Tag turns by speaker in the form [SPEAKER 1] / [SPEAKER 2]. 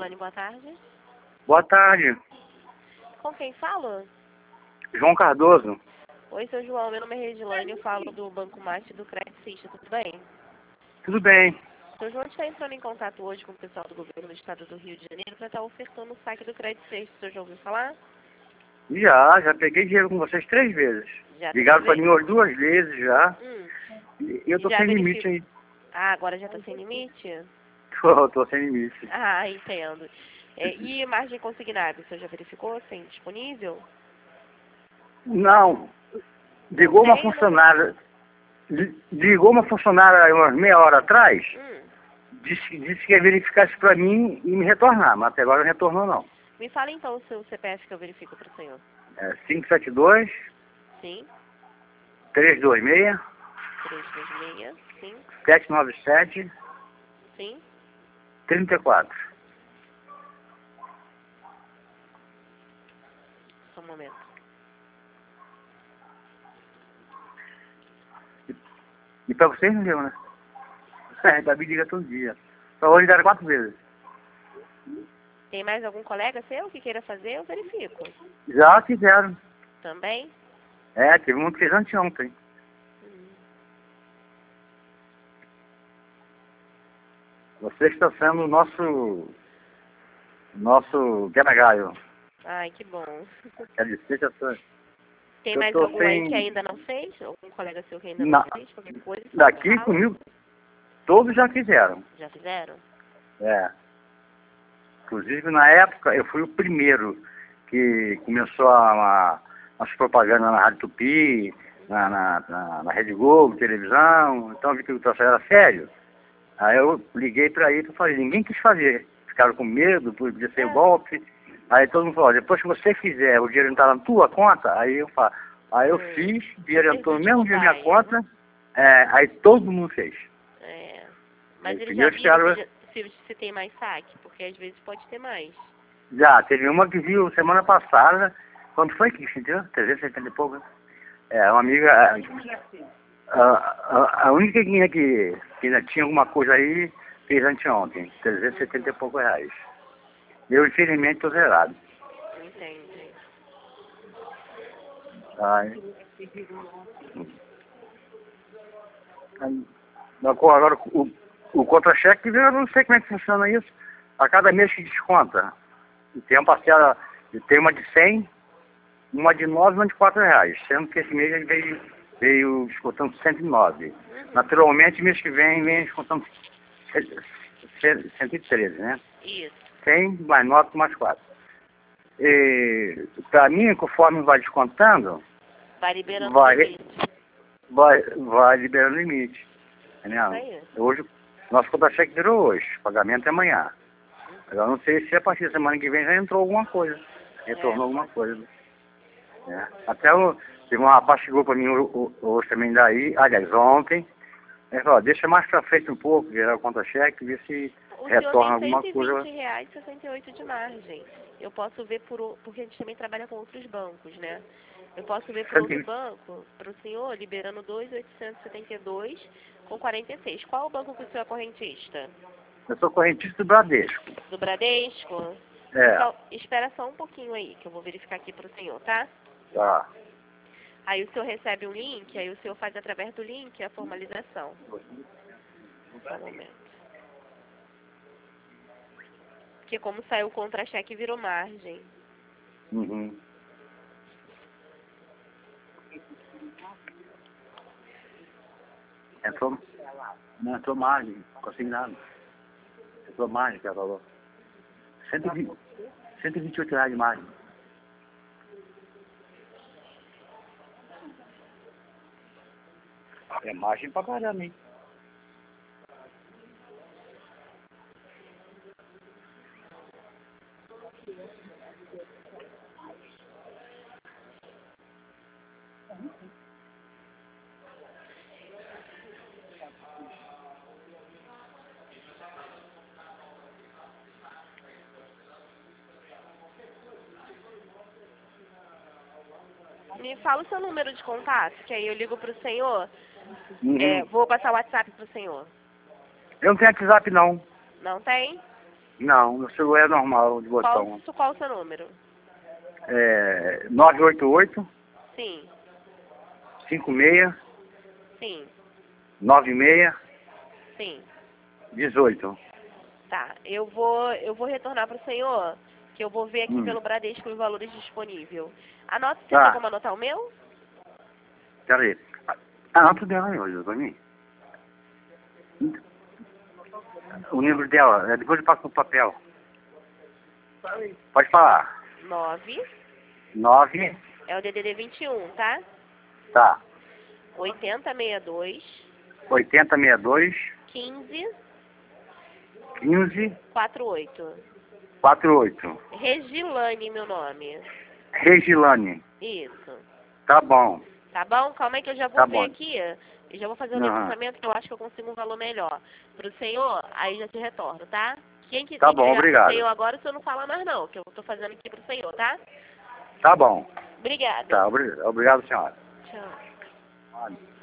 [SPEAKER 1] Regilane, boa tarde.
[SPEAKER 2] Boa tarde,
[SPEAKER 1] Com quem falo?
[SPEAKER 2] João Cardoso.
[SPEAKER 1] Oi, seu João, meu nome é Regilane, eu falo do Banco Mate do Credit Suisse, tudo bem?
[SPEAKER 2] Tudo bem?
[SPEAKER 1] Seu João está entrando em contato hoje com o pessoal do governo do estado do Rio de Janeiro para estar ofertando o saque do Credit Suisse, o senhor já ouviu falar?
[SPEAKER 2] Já peguei dinheiro com vocês 3 vezes.
[SPEAKER 1] Já
[SPEAKER 2] Ligaram para
[SPEAKER 1] teve?
[SPEAKER 2] mim umas 2 vezes já.
[SPEAKER 1] E
[SPEAKER 2] E eu tô
[SPEAKER 1] já
[SPEAKER 2] sem
[SPEAKER 1] verificou?
[SPEAKER 2] limite aí.
[SPEAKER 1] Ah, agora já está sem limite?
[SPEAKER 2] Tô sem limite.
[SPEAKER 1] Ah, entendo. E margem consignada, o senhor já verificou? Tem disponível?
[SPEAKER 2] Não,
[SPEAKER 1] Não
[SPEAKER 2] ligou uma
[SPEAKER 1] tem,
[SPEAKER 2] funcionária. Ligou uma funcionária umas meia hora atrás. Disse que ia verificar isso para mim e me retornar, mas até agora não retornou não.
[SPEAKER 1] Me fala então o seu CPF que eu verifico para o senhor.
[SPEAKER 2] É 572
[SPEAKER 1] Sim,
[SPEAKER 2] 326
[SPEAKER 1] 326, sim,
[SPEAKER 2] 797
[SPEAKER 1] sim.
[SPEAKER 2] 34.
[SPEAKER 1] Só um momento.
[SPEAKER 2] E para vocês não deu, né? É, Gabi liga todo dia. Só hoje ligaram 4 vezes.
[SPEAKER 1] Tem mais algum colega seu que queira fazer? Eu verifico.
[SPEAKER 2] Já fizeram.
[SPEAKER 1] Também?
[SPEAKER 2] É, teve um que fez anteontem. Você está sendo o nosso guerra-galho.
[SPEAKER 1] Ai, que bom.
[SPEAKER 2] Quer dizer, já tô,
[SPEAKER 1] Tem
[SPEAKER 2] eu
[SPEAKER 1] mais
[SPEAKER 2] tô
[SPEAKER 1] algum aí
[SPEAKER 2] sem...
[SPEAKER 1] que ainda não fez? Algum colega seu que ainda não
[SPEAKER 2] Na,
[SPEAKER 1] fez? Qualquer coisa? Só
[SPEAKER 2] daqui
[SPEAKER 1] fala.
[SPEAKER 2] comigo, todos já fizeram.
[SPEAKER 1] Já fizeram?
[SPEAKER 2] É. Inclusive, na época, eu fui o primeiro que começou as propagandas na Rádio Tupi, na Rede Globo, televisão. Então, eu vi que o troço era sério. Aí eu liguei para ele e falei, ninguém quis fazer. Ficaram com medo, podia ser golpe. Aí todo mundo falou, depois que você fizer, o dinheiro entrar na tua conta, aí eu falo. Aí eu fiz, o dinheiro entrou no mesmo dia na minha conta, aí todo mundo fez.
[SPEAKER 1] É. Mas
[SPEAKER 2] Aí,
[SPEAKER 1] ele já
[SPEAKER 2] primeiro
[SPEAKER 1] viu
[SPEAKER 2] ficaram...
[SPEAKER 1] se tem mais saque? Porque às vezes pode ter mais.
[SPEAKER 2] Já, teve uma que viu semana passada, quando foi que entendeu? 370 e pouco. É, uma amiga, a única que ainda tinha alguma coisa aí, fez anteontem, 370 e poucos reais. Eu, infelizmente, estou zerado.
[SPEAKER 1] Entendi.
[SPEAKER 2] Ai. Agora, o contra-cheque, eu não sei como é que funciona isso. A cada mês que desconta. E tem uma parcela, tem uma de 100, uma de 9 e uma de 4 reais. Sendo que esse mês ele veio descontando 109. Naturalmente, mês que vem descontando 113, né?
[SPEAKER 1] Isso.
[SPEAKER 2] 100 mais 9 mais 4. Para mim, conforme vai descontando,
[SPEAKER 1] Vai liberando o limite.
[SPEAKER 2] vai liberando o limite. Entendeu?
[SPEAKER 1] Isso aí.
[SPEAKER 2] Hoje, nosso contra-cheque virou hoje, pagamento é amanhã. Eu não sei se a partir da semana que vem já entrou alguma coisa, retornou alguma coisa. Né? Até teve um rapaz que chegou para mim hoje também daí, aliás, ontem, ele falou, deixa mais para frente um pouco, virar o contra-cheque, ver se retorna alguma coisa.
[SPEAKER 1] O senhor tem R$120,68 de margem. Eu posso ver porque a gente também trabalha com outros bancos, né? Eu posso ver por outro banco, para o senhor, liberando 2.872 com 46. Qual o banco que o senhor é correntista?
[SPEAKER 2] Eu sou correntista do Bradesco.
[SPEAKER 1] Do Bradesco?
[SPEAKER 2] É.
[SPEAKER 1] Então, espera só um pouquinho aí, que eu vou verificar aqui para o senhor, tá?
[SPEAKER 2] Tá.
[SPEAKER 1] Aí o senhor recebe um link, aí o senhor faz através do link a formalização. Só um momento. Porque como saiu o contra-cheque, virou margem.
[SPEAKER 2] Uhum. Não entrou margem, consignado. Entrou margem, que ela falou. 128 reais de margem. É margem pra caramba, hein?
[SPEAKER 1] Me fala o seu número de contato, que aí eu ligo pro senhor.
[SPEAKER 2] Uhum.
[SPEAKER 1] Vou passar o WhatsApp pro senhor.
[SPEAKER 2] Eu não tenho WhatsApp, não.
[SPEAKER 1] Não tem?
[SPEAKER 2] Não, meu celular é normal, de botão.
[SPEAKER 1] Qual o seu número?
[SPEAKER 2] 988
[SPEAKER 1] Sim,
[SPEAKER 2] 56
[SPEAKER 1] sim,
[SPEAKER 2] 96
[SPEAKER 1] sim.
[SPEAKER 2] 18.
[SPEAKER 1] Tá, eu vou retornar para o senhor, que eu vou ver aqui
[SPEAKER 2] Hum.
[SPEAKER 1] pelo Bradesco os valores disponíveis. Anota, você
[SPEAKER 2] Tá.
[SPEAKER 1] tem como anotar o meu?
[SPEAKER 2] Pera aí. Anota dela aí hoje, pra mim. O número dela, depois eu passo no papel. Pode falar.
[SPEAKER 1] 9,
[SPEAKER 2] 9,
[SPEAKER 1] é o DDD 21, tá?
[SPEAKER 2] tá.
[SPEAKER 1] 8062
[SPEAKER 2] 8062
[SPEAKER 1] 15
[SPEAKER 2] 15
[SPEAKER 1] 48.
[SPEAKER 2] 48.
[SPEAKER 1] Regilane, meu nome.
[SPEAKER 2] Regilane.
[SPEAKER 1] Isso.
[SPEAKER 2] Tá bom.
[SPEAKER 1] Tá bom? Calma aí que eu já vou
[SPEAKER 2] Tá
[SPEAKER 1] ver
[SPEAKER 2] bom.
[SPEAKER 1] aqui. Eu já vou fazer o
[SPEAKER 2] Aham.
[SPEAKER 1] levantamento que eu acho que eu consigo um valor melhor. Pro senhor, aí já te retorno, tá? Quem
[SPEAKER 2] Tá
[SPEAKER 1] tem que
[SPEAKER 2] bom,
[SPEAKER 1] ligar pro
[SPEAKER 2] obrigado.
[SPEAKER 1] senhor agora, o senhor não fala mais não, que eu tô fazendo aqui pro senhor, tá?
[SPEAKER 2] Tá bom.
[SPEAKER 1] Obrigada.
[SPEAKER 2] Tá, obrigado, senhora.
[SPEAKER 1] Tchau.